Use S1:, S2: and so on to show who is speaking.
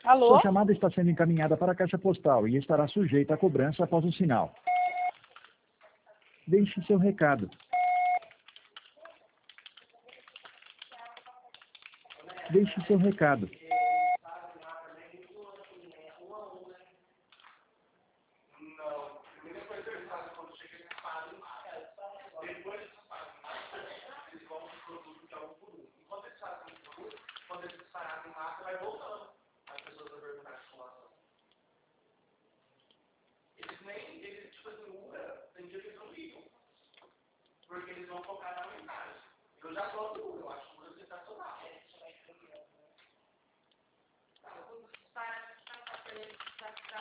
S1: Alô?
S2: Sua chamada está sendo encaminhada para a caixa postal e estará sujeita a cobrança após o sinal. Deixe seu recado. Deixe seu recado.
S3: Porque eles vão focar na mensagem. Eu já gosto do Uber, eu acho o Uber sensacional.